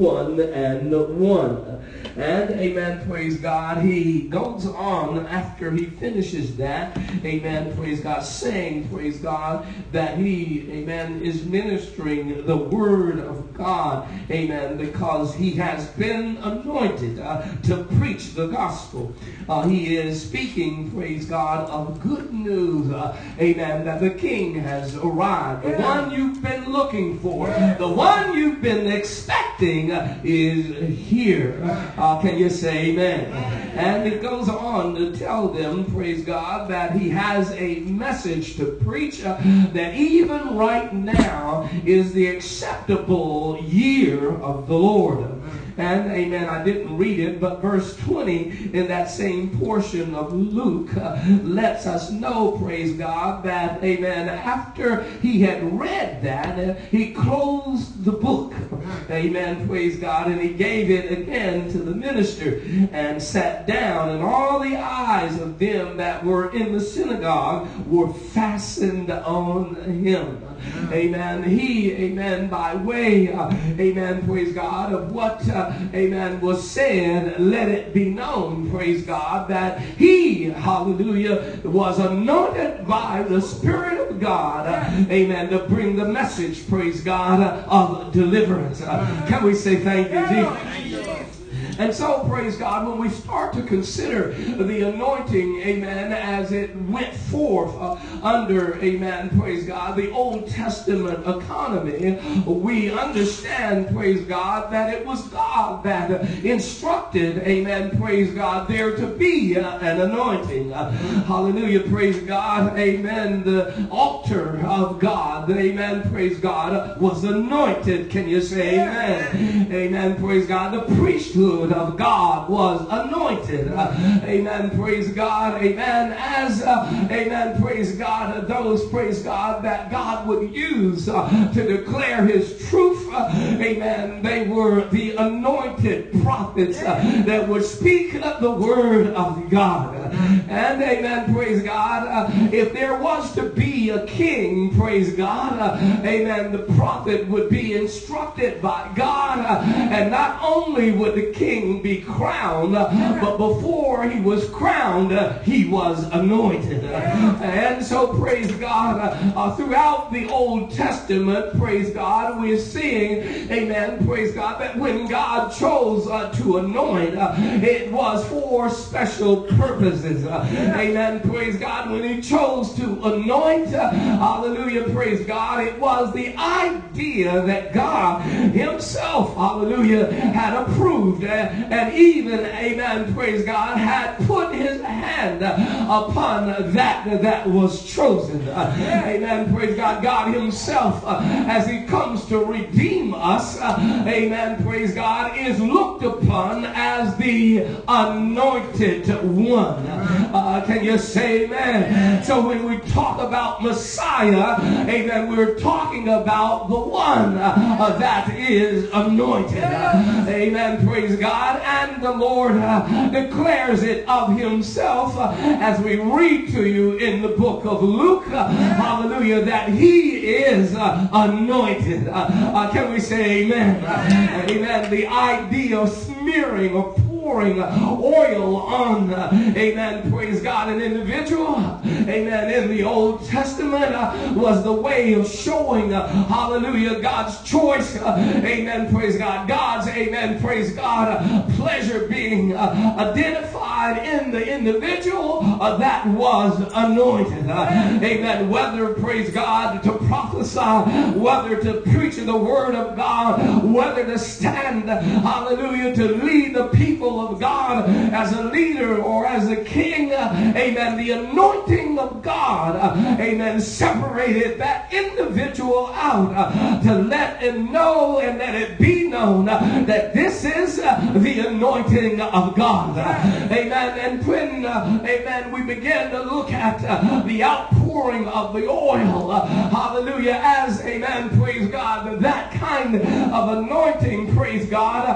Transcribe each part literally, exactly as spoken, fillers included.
one and one. And amen, praise God, he goes on after he finishes that, amen, praise God, saying, praise God, that he, amen, is ministering the word of God, amen, because he has been anointed uh, to preach the gospel. Uh, he is speaking, praise God, of good news, uh, amen, that the King has arrived. The one you've been looking for, the one you've been expecting uh, is here. Uh, can you say amen? And it goes on to tell them, praise God, that he has a message to preach, uh, that even right now is the acceptable year of the Lord. And amen, I didn't read it, but verse twenty in that same portion of Luke uh, lets us know, praise God, that amen, after he had read that, uh, he closed the book, amen, praise God, and he gave it again to the minister and sat down, and all the eyes of them that were in the synagogue were fastened on him. Amen. He, amen, by way, uh, amen, praise God, of what, uh, amen, was said, let it be known, praise God, that he, hallelujah, was anointed by the Spirit of God, uh, amen, to bring the message, praise God, uh, of deliverance. Uh, can we say thank you, Jesus? And so, praise God, when we start to consider the anointing, amen, as it went forth uh, under, amen, praise God, the Old Testament economy, we understand, praise God, that it was God that uh, instructed, amen, praise God, there to be uh, an anointing. Uh, hallelujah, praise God, amen. The altar of God, amen, praise God, was anointed. Can you say amen? Amen, praise God. The priesthood of God was anointed. Uh, amen, praise God, amen, as, uh, amen, praise God, uh, those, praise God, that God would use uh, to declare his truth, uh, amen, they were the anointed prophets uh, that would speak uh, the word of God. And, amen, praise God, uh, if there was to be a king, praise God, uh, amen, the prophet would be instructed by God, uh, and not only would the king be crowned, but before he was crowned, he was anointed. And so, praise God, uh, throughout the Old Testament, praise God, we're seeing, amen, praise God, that when God chose uh, to anoint, uh, it was for special purposes. Uh, amen, praise God, when he chose to anoint, uh, hallelujah, praise God, it was the idea that God himself, hallelujah, had approved, uh, and even, amen, praise God, had put his hand upon that that was chosen. Uh, amen, praise God. God himself, uh, as he comes to redeem us, uh, amen, praise God, is looked upon as the anointed one. Uh, can you say amen? So when we talk about Messiah, amen, we're talking about the one uh, that is anointed. Uh, amen, praise God. And the Lord uh, declares it of himself uh, as we read to you in the book of Luke, uh, hallelujah, that he is uh, anointed. Uh, uh, can we say amen? Uh, amen. The idea of smearing or pouring oil on, uh, amen, praise God, an individual, amen, in the Old Testament uh, was the way of showing, uh, hallelujah, God's choice, uh, amen, praise God, God's, amen, praise God, uh, pleasure being uh, identified in the individual uh, that was anointed. Uh, amen, whether, praise God, to prophesy, whether to preach the word of God, whether to stand, hallelujah, to lead the people of God as a leader or as a king, uh, amen, the anointing of God, uh, amen, separated that individual out uh, to let him know and let it be known uh, that this is uh, the anointing of God. Uh, amen. And when, uh, amen, we begin to look at uh, the outpouring of the oil, uh, hallelujah, as, amen, praise God, that kind of anointing, praise God, uh, we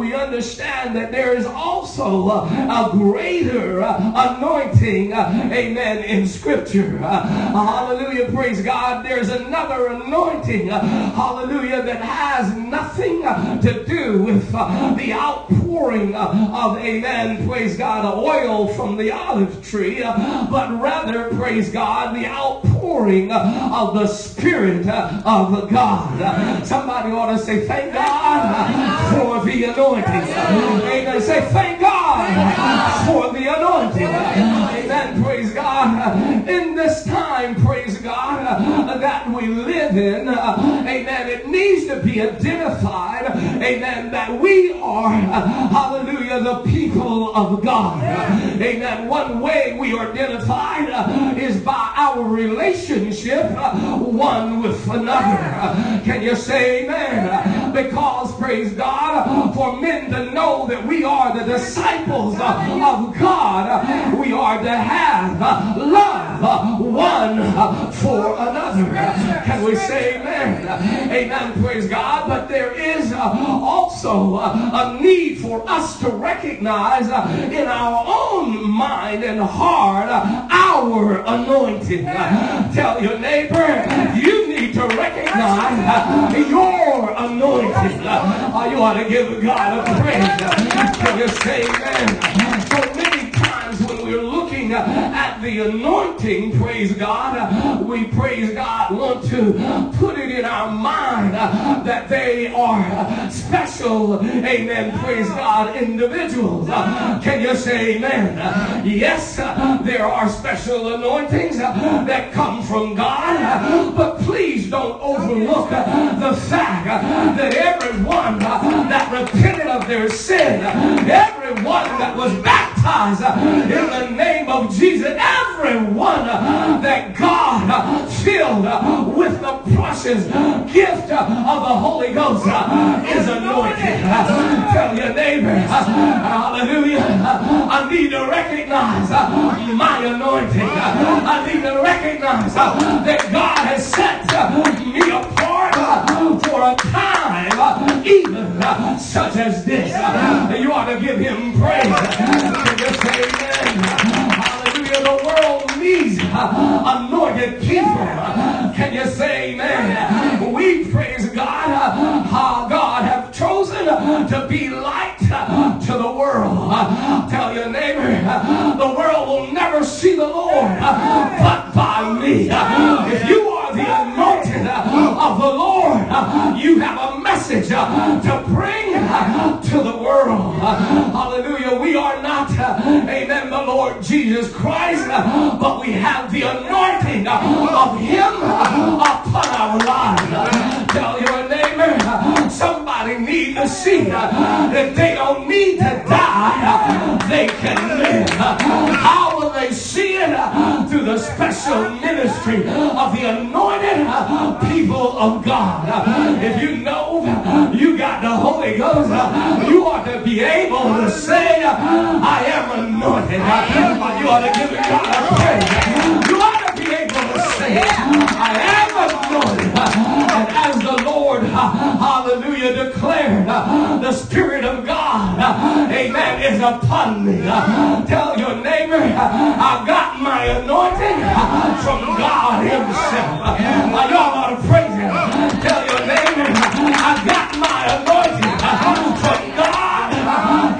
we understand that there is also uh, a greater uh, anointing, uh, amen, in Scripture. Uh, hallelujah, praise God. There's another anointing, uh, hallelujah, that has nothing uh, to do with uh, the outpouring uh, of, amen, praise God, oil from the olive tree, uh, but rather, praise God, the outpouring uh, of the Spirit uh, of God. Uh, somebody ought to say, thank God uh, for the anointing. Uh, amen. Say, thank God uh, for the anointing. Uh, amen. Praise God. Uh, in this time, praise God, uh, that we live in, uh, amen, it needs to be identified, amen, that we are, uh, hallelujah, the people of God. Uh, amen. One way we are identified uh, is by our relationship uh, one with another. Uh, can you say amen? Uh, because, praise God, uh, for men to know that we are the disciples uh, of God, uh, we are to have uh, love uh, one uh, for another. Uh, can we say amen? Uh, amen, praise God. But there is uh, also uh, a need for us to recognize uh, in our own mind and heart uh, our anointing. Uh, tell your neighbor, you need to recognize uh, your anointing. Uh, you ought to give God a praise. Uh, can you say amen? So many times when we're looking uh, at the anointing, praise God, uh, we, praise God, want to put it in our mind uh, that they are uh, special, amen, praise God, individuals. Uh, can you say amen? Uh, yes, uh, there are special anointings uh, that come from God, uh, but please don't overlook uh, the fact uh, that everyone uh, that repented of their sin, uh, everyone that was baptized uh, in the name of Jesus, everyone uh, that God uh, filled uh, with the precious gift uh, of the Holy Ghost uh, is anointed. Uh, tell your neighbor, uh, hallelujah, uh, I need to recognize uh, my anointing. Uh, I need to recognize uh, that God has set uh, me apart uh, for a time uh, even uh, such as this. Uh, you ought to give him praise. Can you say amen? Hallelujah. The world needs uh, anointed people. Uh, can you say amen? We praise God uh, how God have chosen uh, to be light uh, to the world. Uh, tell your neighbor, uh, the world will never see the Lord uh, but by me. Uh, if you are the anointed uh, of the Lord, uh, you have a message uh, to bring uh, to the world. Uh, hallelujah. We are not, uh, amen, the Lord Jesus Christ, uh, but we have the anointing uh, of him uh, upon our lives. Uh, tell your neighbor, uh, somebody needs to see uh, that they don't need to die, uh, they can live. Uh, how will they see it? Uh, through the special ministry of the anointed uh, people of God. Uh, if you know uh, you got the Holy Ghost, uh, you ought to be able to say, uh, I am anointed. Uh, you ought to give God a praise. You ought to be able to say, I am anointed. Uh, and as the Lord, uh, hallelujah, declared, uh, the Spirit of God, uh, amen, is upon me. Uh, tell your neighbor, uh, I got my anointing uh, from God himself. Uh, y'all ought to praise him. Tell your neighbor, I got my anointing uh, from God uh,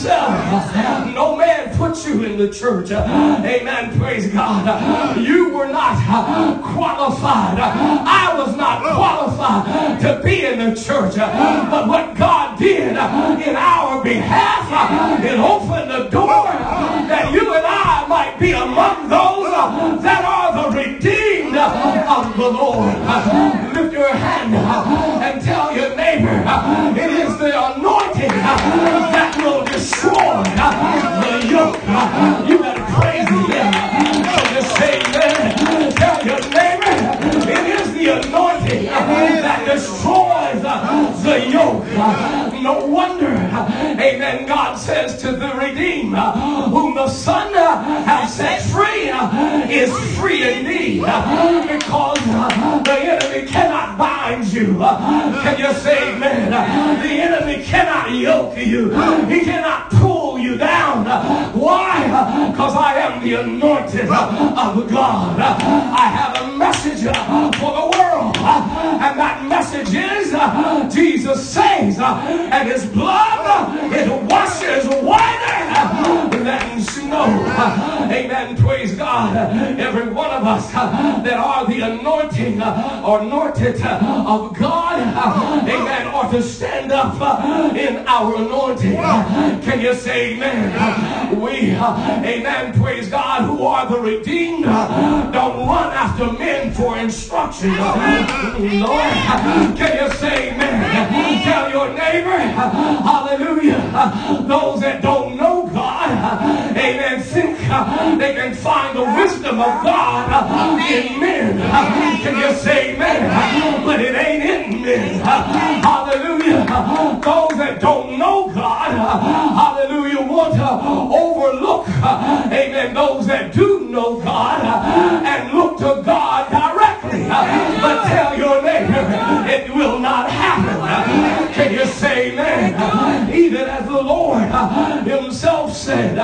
himself. No man put you in the church. Uh, amen. Praise God. Uh, you were not uh, qualified. Uh, I was not qualified to be in the church. Uh, but what God did uh, in our behalf, uh, it opened the door uh, that you and I might be among those uh, that are the redeemed uh, of the Lord. Uh, lift your hand uh, and tell your neighbor, uh, it is the anointing uh, that will destroy uh, the yoke. Uh, you better praise him. So just say amen. Tell your neighbor, it is the anointing uh, that destroys uh, the yoke. Uh, no wonder Amen. God says to the redeemed, whom the Son has set free is free indeed. Because the enemy cannot bind you. Can you say amen? The enemy cannot yoke you. He cannot pull you down. Why? Because I am the anointed of God. I have a message for the world. And that message is Jesus saves, and his blood, it washes whiter than snow. Amen. Praise God. Every one of us that are the anointing or anointed of God, amen, or to stand up in our anointing. Can you say amen? We, amen, praise God, who are the redeemed, don't run after men for instruction. Lord, can you say amen? Tell your neighbor, hallelujah, those that don't know God, amen, think they can find the wisdom of God in men. Can you say amen? But it ain't in men. Hallelujah. Those that don't know God, hallelujah, want to overlook, amen, those that do know God and look to God directly. But tell your neighbor, it will not happen. Can you say amen? Even as the Lord himself said,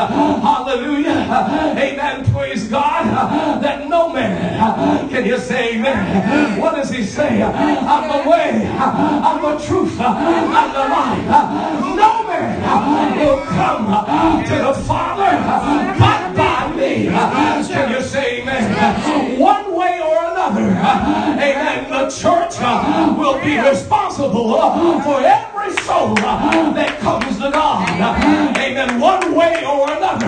hallelujah, amen, praise God, that no man, can you say amen? What does he say? I'm the way, I'm the truth, I'm the life. No man will come to the Father but by me. Can you say amen? One way or another, amen, the church will be responsible for every soul that comes to God. Amen. One way or another.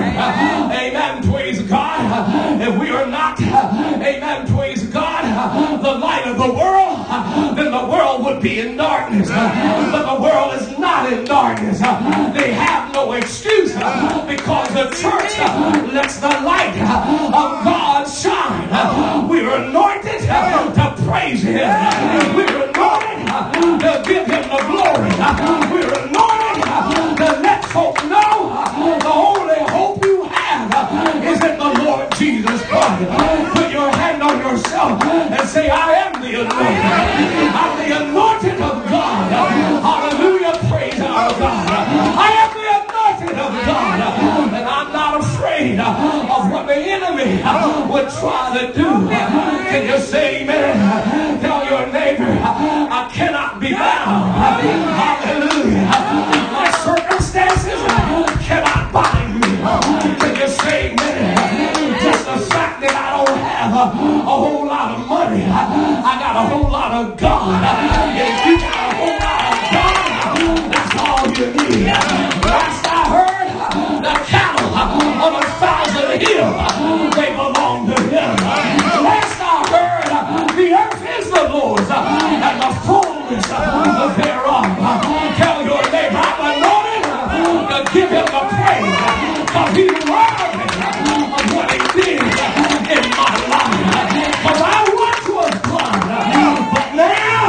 Amen. Praise God. If we are not, amen, praise God, the light of the world, then the world would be in darkness. But the world is not in darkness. They have no excuse because the church lets the light of God shine. We're anointed to praise him. We're anointed to give him the glory. We're anointed to let folk know the only hope you have is in the Lord Jesus Christ. Put your hand on yourself and say, I am the anointed. I'm the anointed of God. Hallelujah. Praise our God. I am the anointed of God. And I'm not afraid of what the enemy would try to do. Can you say amen? Tell your neighbor, I cannot be bound. Hallelujah. My circumstances cannot bind me. Can you say amen? Just the fact that I don't have a, a whole lot of money, I got a whole lot of God. If you got a whole lot of God, that's all you need. Last I heard, the cattle on a thousand hills, they belong to him. Last I heard, the earth is the Lord's and the fullness thereof. Tell your neighbor, I'm anointed to give him the praise, because he's worthy of what he did in my life. Because I once was blind, but now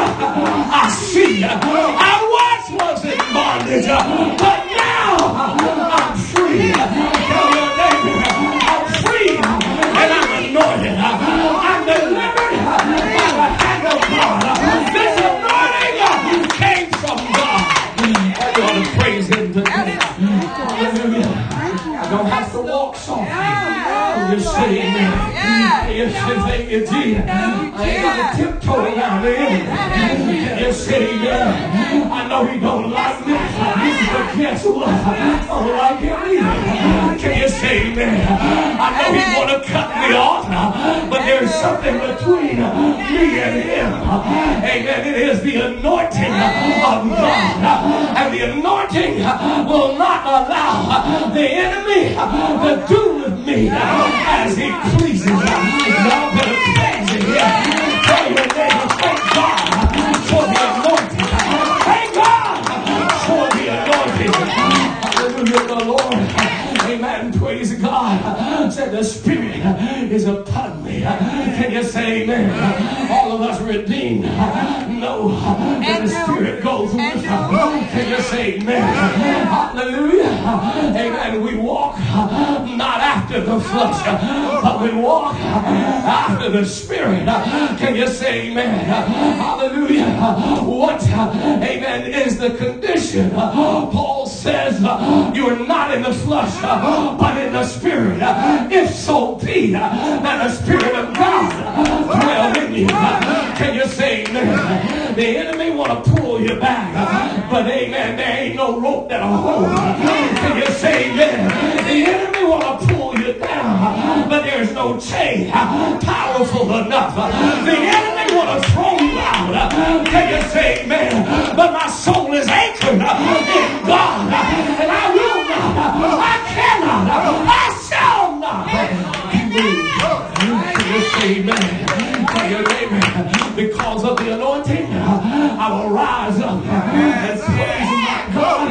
I see. I once was in bondage, but now I'm free. Tell your neighbor, I'm free and I'm anointed. I'm delivered by the hand of God. This anointing came from God. I ought to praise him today. Hallelujah. I don't have to walk softly. You say amen. Yes, thank you, Jesus. I ain't got to tiptoe around the enemy. You say amen. I know he don't like me, but guess what? I don't like him either. Can you say amen? I know he want to cut me off, but there's something between me and him. Amen. It is the anointing of God. And the anointing will not allow the enemy to do with me as he pleases. Y'all better praise him. Tell your neighbor, thank God for the anointing. Thank God for the anointing. Hallelujah, the Lord. Amen. Praise God. said, the Spirit is upon me. Can you say amen? All of us redeemed know that the Spirit goes with us. Can you say amen? Hallelujah. Amen. We walk not after the flesh, but we walk after the Spirit. Can you say amen? Hallelujah. What, amen, is the condition? Paul says, you're not in the flesh, but in the Spirit. If so be that the Spirit of God dwell in you. Can you say amen? The enemy want to pull you back, but amen, there ain't no rope that'll hold. Can you say amen? The enemy want to pull you down, but there's no chain powerful enough. The enemy want to throw you out. Can you say amen? But my soul is anchored in God, and I will not, I cannot, I shall not be moved. Can you say amen? Can you say amen? Because of the anointing, I will rise up and praise my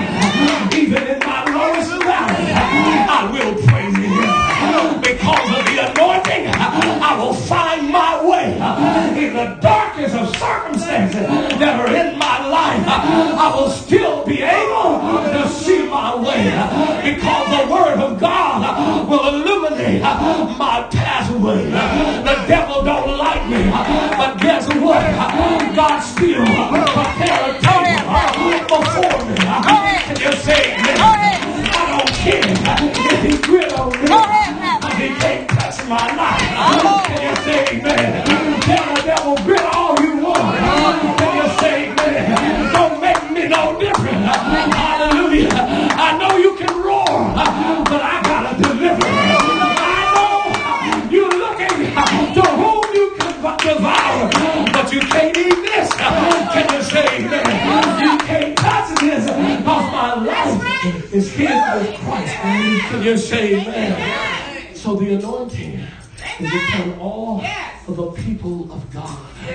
God. Even in my lowest valley, I will praise Him. Because of the anointing, I will find my way. In the darkest of circumstances that are in my life, I will still be able to see my way. Because the Word of God will illuminate my pathway. The devil don't like me, but guess what? God still prepared a table before me. Can you say amen? I don't care if he grit on me. He can't touch my life. Can you say amen? Tell the devil grit all you want. Can you say amen? Don't make me no different. Hallelujah. I know you can roar, but I gotta deliver. I know you're looking to whom you can devour, but you can't eat this. Can you say amen? You can't touch this because my life is hid with Christ. Can you say amen? So the anointing is upon all of the people of God.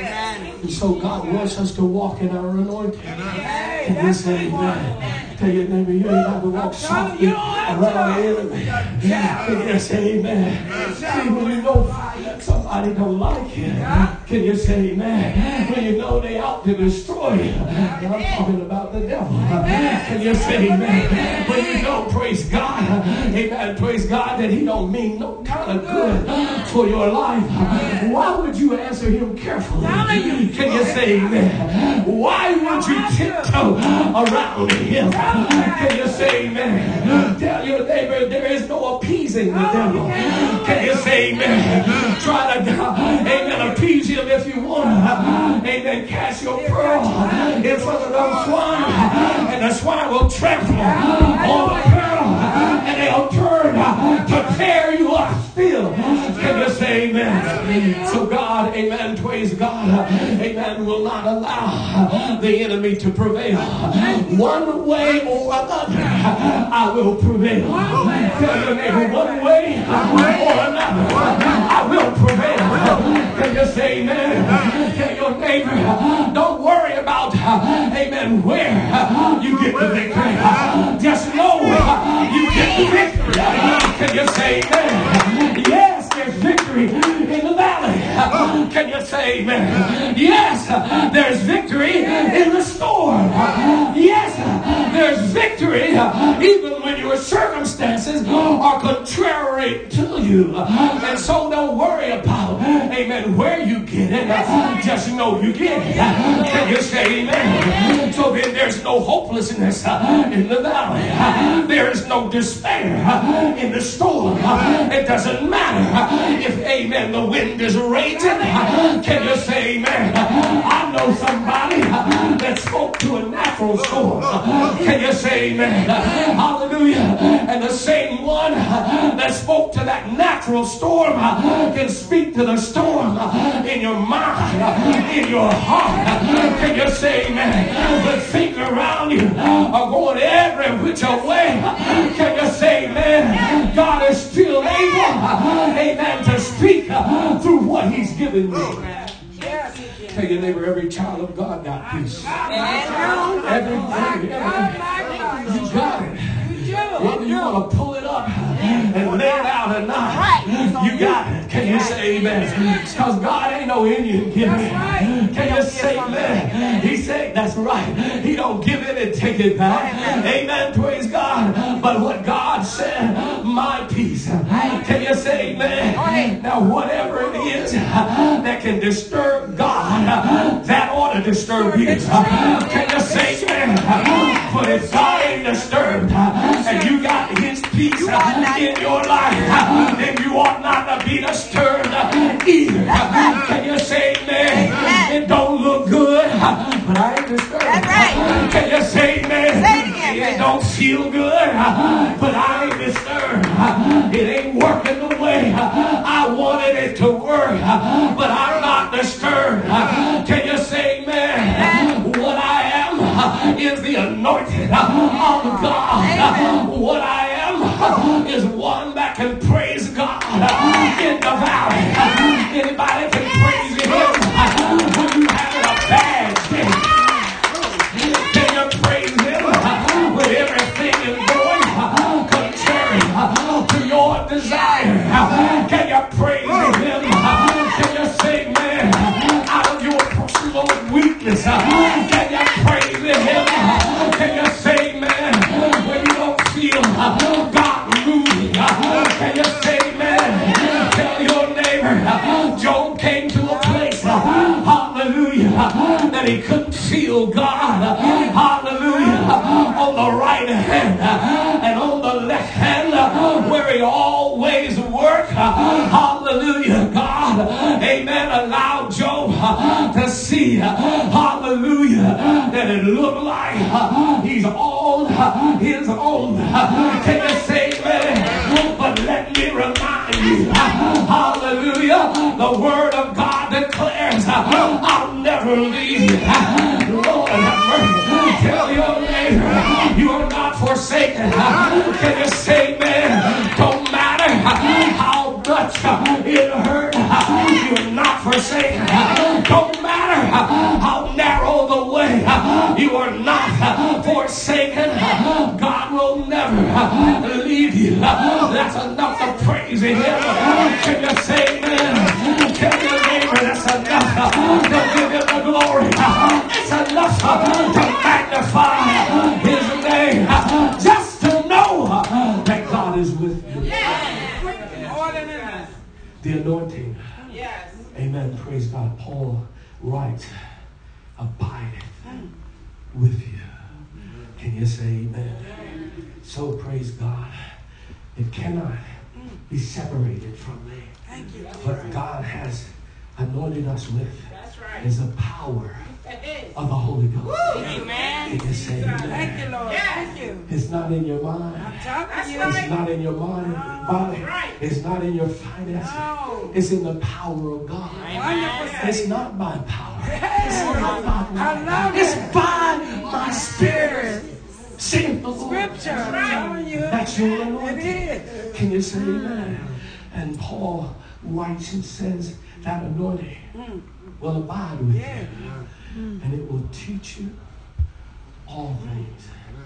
And so God wants us to walk in our anointing. Can you say amen? Tell your neighbor, you ain't got to walk softly around the enemy. Can you say amen? See, when you know that somebody don't like you, can you say amen? When you know they out to destroy you, and I'm talking about the devil. Can you say amen? When you know, praise God, amen, praise God, that he don't mean no kind of good for your life, why would you answer him carefully? Can you say amen? Why would you tiptoe around him? Can you say amen? Tell your neighbor there is no appeasing the devil. Can you say amen? Try to, amen, appease him if you want. Amen, cast your pearl in front of those swine, and the swine will trample on the pearl, and they'll turn to tear you up still. Can you say amen? So God, amen, praise God, amen, will not allow the enemy to prevail. One way or another, I will prevail. Tell your neighbor, one way or another, I will prevail. Can you say amen? Tell your neighbor, don't worry about, amen, where you get the victory. Just know you get the victory. Can you say amen? Yes, there's victory in the valley. Can you say amen? Yes, there's victory in the storm. Yes, there's victory even when your circumstances are contrary to you. And so don't worry about, amen, where you get it. Just know you get it. Can you say amen? So then there's no hopelessness in the valley. There is no despair in the storm. It doesn't matter if, amen, the wind is raging. Can you say amen? I know somebody that spoke to a natural storm. Can you say amen? Hallelujah. And the same one that spoke to that natural storm can speak to the storm in your mind, in your heart. Can you say amen? The things around you are going every which way. Can you say amen? God is still able, amen, to speak through what he's given me. Tell your neighbor, every child of God got peace. Every, every, every, you got it. Whether you want to pull it up and lay it out or not, amen. Because God ain't no Indian giver. Right. Can you say amen? He said, that's right. He don't give it and take it back. Amen. Praise God. But what God said, my peace. Can you say amen? Now, whatever it is that can disturb God, that ought to disturb you. Can you say amen? But if God ain't disturbed and you got his peace in your life, then you ought not to be disturbed either. Can you say amen? It don't look good, but I ain't disturbed. Can you say amen? It don't feel good, but I ain't disturbed. It ain't working the way I wanted it to work, but I'm not disturbed. Can you say amen? What I am is the anointed of God. What I am is one that can praise God in the valley. Anybody can praise him when you having a bad day. Can you praise him when everything is going contrary to your desire? Can you praise him? Can you say, man, out of your personal weakness? Can you praise him? Can you say, man, when you don't feel God moving? Can you say, man, tell your neighbor, Job came to a place, hallelujah, that he couldn't feel God, hallelujah, on the right hand and on the left hand, where he always worked, hallelujah. God, amen, allowed Job to see, hallelujah, that it looked like he's on his own. Can you say amen? But let me remind you, hallelujah, the word of God declares, I'll never leave you. Lord have mercy. Tell your neighbor, you are not forsaken. Can you say amen? Don't matter how much it hurt, you're not forsaken. Don't matter how narrow the way, you are not forsaken. God will never leave you. That's enough to praise him. Can you say amen? Tell your neighbor that's enough to give him the glory. It's enough to magnify his name. Just to know that God is with you. The anointing. Yes. Amen. Praise God. Paul writes, abideth with you. Can you say amen? So praise God. It cannot be separated from me. But God has anointed us with is the power of the Holy Ghost. Amen. Can you say amen? Thank you, Lord. Thank you. It's not in your mind. That's It's right. not in your mind, body. It's not in your finances. No. It's in the power of God. Amen. It's not by power. Yes. It's not by I might. love It's it. by my spirit. Saith the Lord. Scripture. I'm telling you. That's your It anointing. is. Can you say amen? And Paul writes and says that anointing will abide with Yeah. you. And it will teach you all things.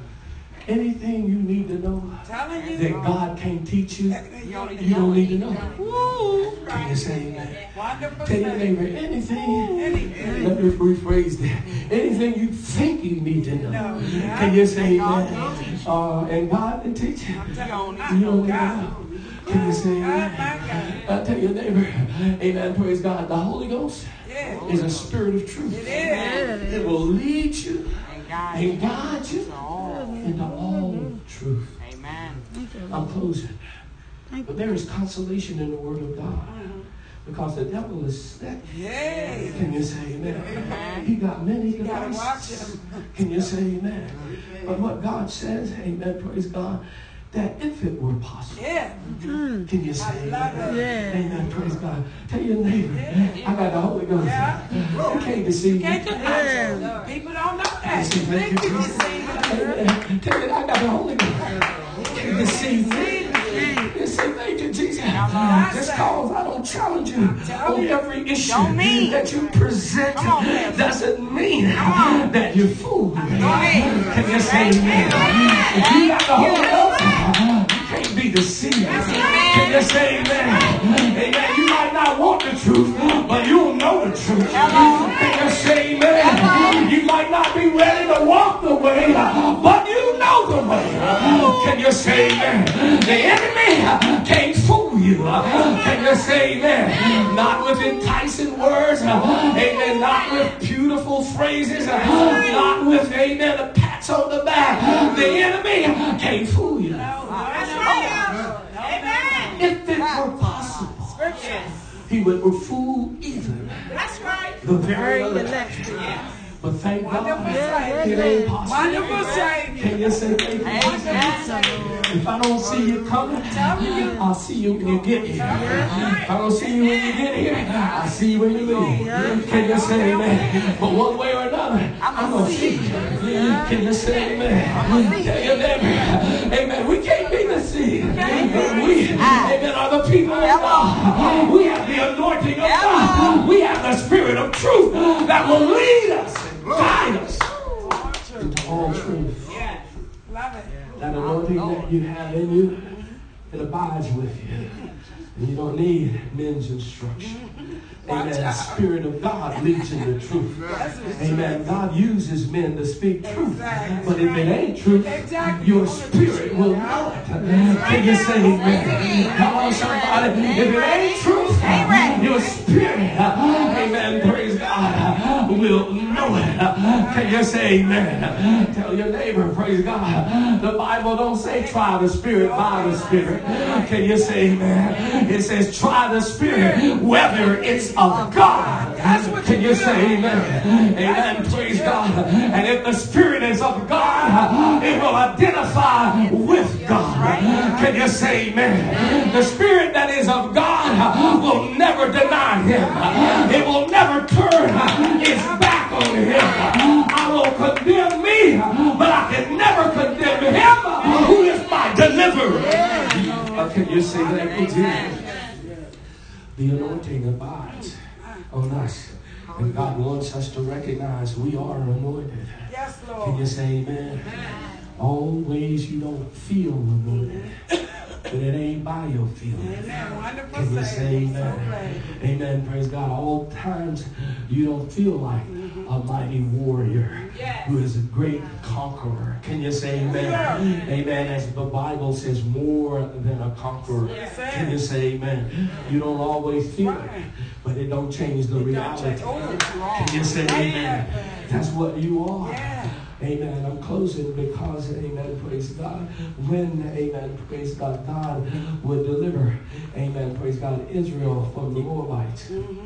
Anything you need to know Telling you. that God can't teach you, you don't need to know. Can you say amen? Wonderful. Tell your neighbor, anything, let me rephrase that. Anything you think you need to know, can you say amen? Uh, and God can teach you. You don't need to know. Can you say amen? Uh, tell your neighbor, amen, praise God. The Holy Ghost is a spirit of truth. It is. It will lead you and guide you into all truth. Amen. I'm closing. But there is consolation in the Word of God. Because the devil is sick. Yes. Can you say amen? He got many Gotta watch devices. him. Can you say amen? But what God says, amen, praise God, that if it were possible, Yeah. can you say I love amen? it. Amen, praise God. Tell your neighbor, I got the Holy Ghost. Yeah. You can't deceive me. Can't do that. People don't know that. See, thank you, People Jesus. see it. Amen. Tell you, I got the Holy Ghost. You can't deceive me. You say, thank you, Jesus. Just cause I don't challenge you on every issue that you present doesn't mean that you're fooled. Can you say amen? If you got the Holy Ghost, you can't be deceived. Can you say amen? Amen. You might not want the truth. Can you say amen? You might not be ready to walk the way, but you know the way. Can you say amen? The enemy can't fool you. Can you say amen? Not with enticing words, amen, not with beautiful phrases, not with, amen, a pats on the back. The enemy can't fool you. If it were possible, he would fool even the very elect. But thank God, it ain't possible. Can you say thank you? If I don't see you coming, I'll see you when you get here. If I don't see you when you get here, I'll see you when you leave. Can you say amen? But one way or another, I'm going to see you. Can you say amen? Tell your neighbor, amen, we can't be deceived. We, amen, are the people of God. We have the anointing of God. We have the spirit of truth that will lead us. Guide us into all truth. That anointing that you have in you, it abides with you. And you don't need men's instruction. Amen. The Spirit of God leads in the truth. Amen. God uses men to speak truth. But if it ain't truth, your spirit will know it. Can you say amen? Come on, somebody. If it ain't truth, your spirit, amen, praise God, will know it. Can you say amen? Tell your neighbor, praise God. The Bible don't say try the spirit by the spirit. Can you say amen? It says try the spirit whether it's of God. Can you say amen? Amen. Praise God. And if the spirit is of God, it will identify with God. Can you say amen? The spirit that is of God will never deny him. It will never turn its back on him. I will condemn me, but I can never condemn him who is my deliverer. Can you say that? The anointing abides on us. And God wants us to recognize we are anointed. Yes, Lord. Can you say amen? All ways you don't feel anointed. But it ain't by your feelings. Can you say amen? Amen. Praise God. All times you don't feel like a mighty warrior who is a great conqueror. Can you say amen? Amen. As the Bible says, more than a conqueror. Can you say amen? You don't always feel it, but it don't change the reality. Can you say amen? That's what you are. Amen. I'm closing because, amen, praise God, when, amen, praise God, God would deliver, amen, praise God, Israel from the Moabites. Mm-hmm.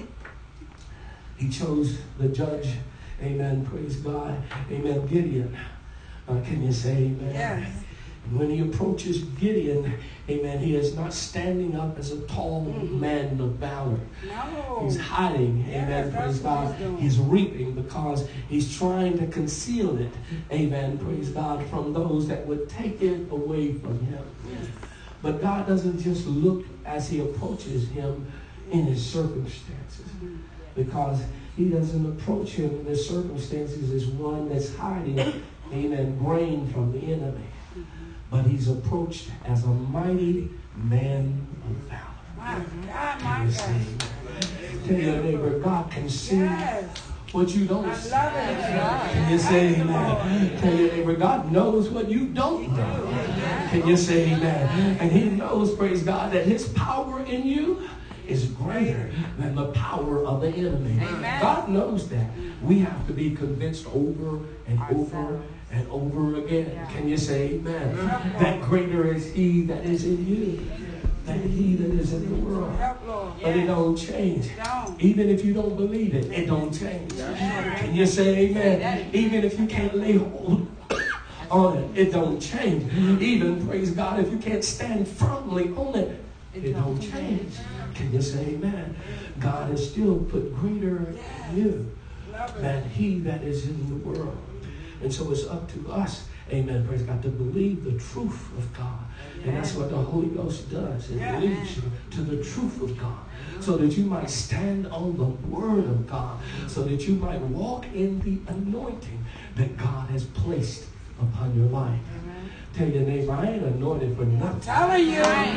He chose the judge, amen, praise God, amen, Gideon. Uh, can you say amen? Yes. When he approaches Gideon, amen, he is not standing up as a tall mm-hmm. man of valor. No. He's hiding, yes, amen, praise God. He's reaping because he's trying to conceal it, amen, praise God, from those that would take it away from him. Yes. But God doesn't just look as he approaches him in his circumstances, mm-hmm. because he doesn't approach him in his circumstances as one that's hiding, amen, grain from the enemy. But he's approached as a mighty man of valor. My God, my God. Tell your neighbor, God can see yes. what you don't see. Can you say amen? Tell your neighbor, God knows what you don't know. Can you say amen? And he knows, praise God, that his power in you is greater than the power of the enemy. Amen. God knows that. We have to be convinced over and over and over again. Yeah. Can you say amen? Yeah. That greater is he that is in you than he that is in the world. Yeah. But it don't change. No. Even if you don't believe it, it don't change. Yeah. Can you say amen? Even if you can't lay hold on it, it don't change. Even, praise God, if you can't stand firmly on it, it don't change. Can you say amen? God has still put greater in you than he that is in the world. And so it's up to us, amen, praise God, to believe the truth of God. And that's what the Holy Ghost does. It leads you to the truth of God, so that you might stand on the word of God, so that you might walk in the anointing that God has placed upon your life. Tell your neighbor, I ain't anointed for nothing. I'm telling you. I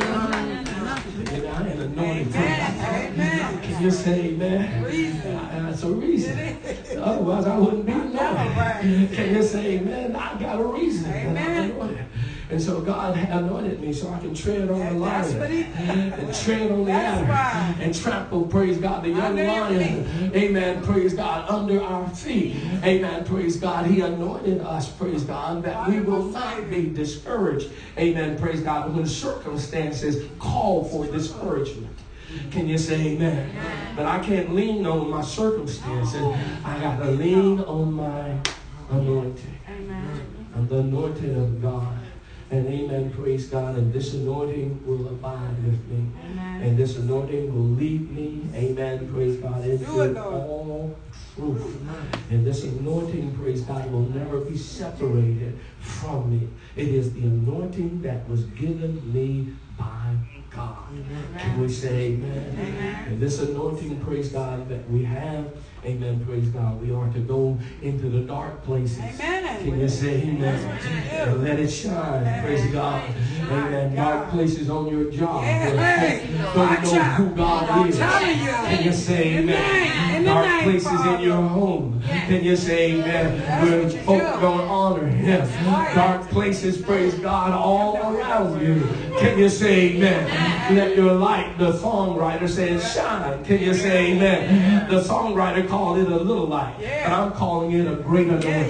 ain't anointed for nothing. Amen. Can you say amen? That's a reason. Otherwise, I wouldn't be anointed. Can you say amen? I got a reason. Amen. And so God anointed me so I can tread on the lion and tread on the That's adder right. and trample, praise God, the young Under your lion. Amen, praise God, under our feet. Amen, praise God. He anointed us, praise God, that we will not be discouraged. Amen, praise God, when circumstances call for discouragement. Can you say amen? Amen? But I can't lean on my circumstances. I got to lean on my anointing. Amen. I'm the anointed of God. And amen, praise God. And this anointing will abide with me. Amen. And this anointing will lead me, amen, praise God, into all truth. And this anointing, praise God, will never be separated from me. It is the anointing that was given me by God. Amen. Can we say amen? Amen? And this anointing, praise God, that we have, amen, praise God, we are to go into the dark places. Amen. Can you say amen? And let it shine, amen. Praise God. Amen. Dark places on your job. Hey, don't know who God is. Can you say amen? Dark places in your home. Can you say amen? Where folk don't honor him. Dark places, praise God, all around you. Can you say amen? Let your light, the songwriter says, shine. Can you say amen? The songwriter called it a little light, but I'm calling it a great anointing.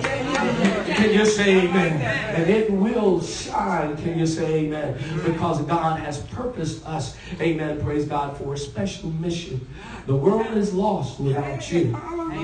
Can you say amen? And it will shine. Can you say amen? Because God has purposed us, amen, praise God, for a special mission. The world is lost without you.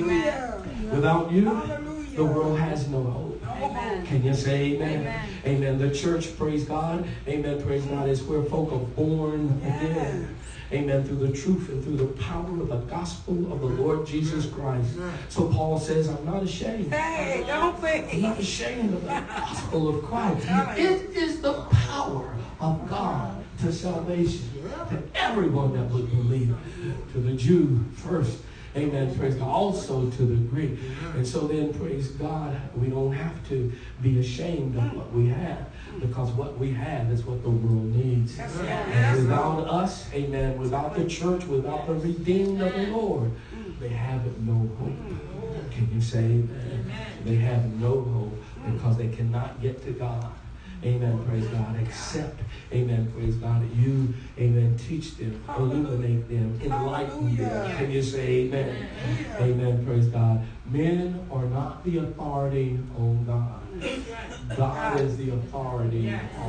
Amen. Without you, the world has no hope. Amen. Can you say amen? Amen? Amen. The church, praise God, amen, praise God, is where folk are born again. Amen. Through the truth and through the power of the gospel of the Lord Jesus Christ. So Paul says, I'm not ashamed. Hey, don't think. I'm not ashamed of the gospel of Christ. It is the power of God to salvation to everyone that would believe. To the Jew first. Amen. Praise God. Also to the Greek. And so then, praise God, we don't have to be ashamed of what we have. Because what we have is what the world needs. And without us, amen, without the church, without the redeemed of the Lord, they have no hope. Can you say amen? They have no hope because they cannot get to God. Amen, praise God, except, amen, praise God, that you, amen, teach them, illuminate them, enlighten them. Can you say amen? Amen, praise God. Men are not the authority on God. God is the authority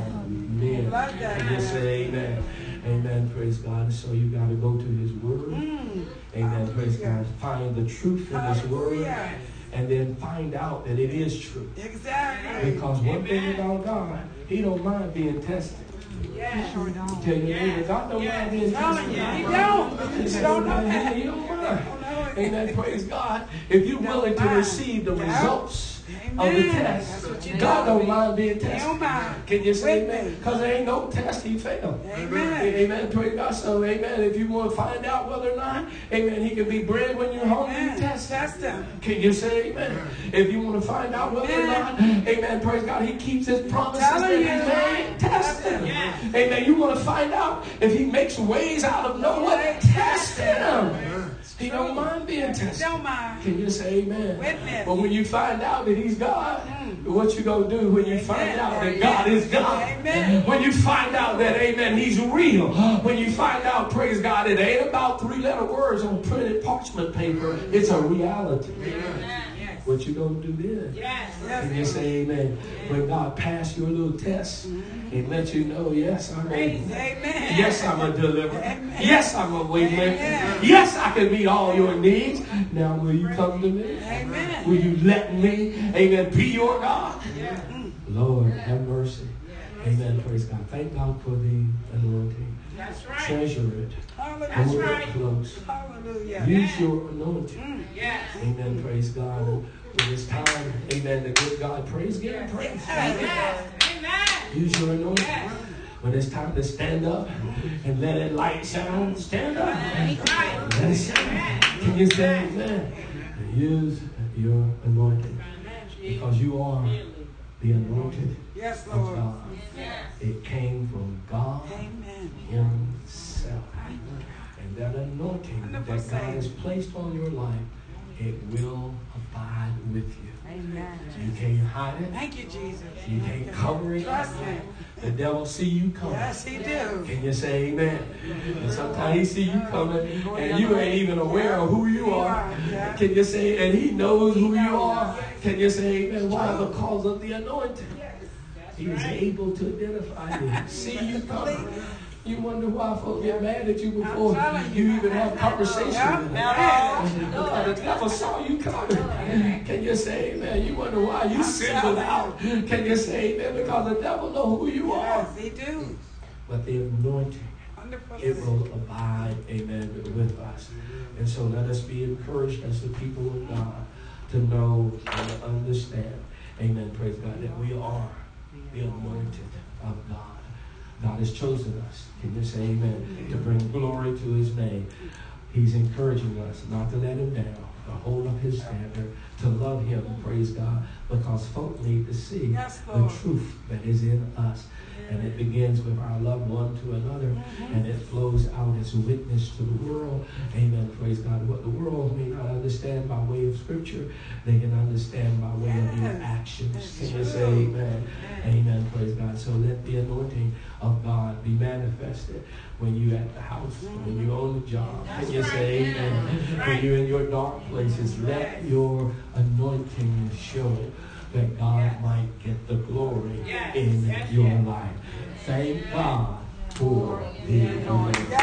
on men. Can you say amen? Amen, praise God. So you got to go to his word. Amen, praise God. Find the truth in his word. And then find out that it is true. Exactly. Because one thing about God, he don't mind being tested. Yeah. Sure don't. Tell your neighbor, God don't mind being tested. He don't. He don't know that. He don't mind. Amen. Praise God. If you're willing to receive the results of the test, God don't mind being tested. Can you say amen? Because there ain't no test he failed. Amen. Amen. Praise God. So, amen. If you want to find out whether or not, amen, he can be bread when you're hungry, you test him. Can you say amen? If you want to find out whether or not, amen, praise God, he keeps his promises that he made, test him. Amen. You want to find out if he makes ways out of no way, test him. He don't mind being tested. Don't mind. Can you say amen? Witness. But when you find out that he's God, mm. what you gonna do when you amen. Find out that God is God? Amen. When you find out that, amen, he's real. When you find out, praise God, it ain't about three-letter words on printed parchment paper. It's a reality. Amen. What you gonna do then? Yes. Can you say amen? Yes. When God passed your little test mm-hmm. and let you know, yes, I'm a, amen. Yes, I'm a deliverer. Amen. Yes, I'm a way maker. Yes, I can meet all your needs. Now, will you come to me? Amen. Will you let me, amen, be your God? Yeah. Lord, have mercy. Yes. Amen. Praise God. Thank God for the anointing. That's right. Treasure it. Hallelujah. Hold it close. Hallelujah. Use your anointing. Mm. Yes. Amen. Praise God. When it's time, amen, to give God praise, give him praise. Amen. Amen. Use your anointing. Yes. When it's time to stand up and let that light shine, stand up. Let it shine. Can you say amen? And use your anointing. Because you are the anointed Yes, of Lord. God. It came from God Amen. himself. And that anointing Wonderful that God saying. has placed on your life, it will abide with you. Amen. You can't hide it. Thank you, Jesus. You can't cover it. Trust him. The devil see you coming. Yes, he do. Can you say amen? And sometimes he see you coming and you ain't even aware of who you are. Can you say, and he knows who you are? Can you say amen? Why? Because of the anointing. He is able to identify you. See you coming. You wonder why folks get mad at you before you even have conversation with them. Because the devil saw you coming. Can you say amen? You wonder why you singled out. Can you say amen? Because the devil knows who you are. Yes, he do. But the anointing, Wonderful. it will abide, amen, with us. And so let us be encouraged as the people of God to know and to understand, amen, praise God, that we are the anointed of God. God has chosen us, can you say amen, to bring glory to his name. He's encouraging us not to let him down, to hold up his standard, to love him, praise God, because folk need to see Yes, the Lord. truth that is in us. And it begins with our love one to another, Mm-hmm. and it flows out as a witness to the world. Amen. Praise God. What the world may not understand by way of scripture, they can understand by way of your Yes. actions. That's Can you true. say amen? Amen. Praise God. So let the anointing of God be manifested when you're at the house, when you're on the job. Can you say amen? When you're in your dark places, let your anointing show that God might get the glory in your life. Thank God for the anointing.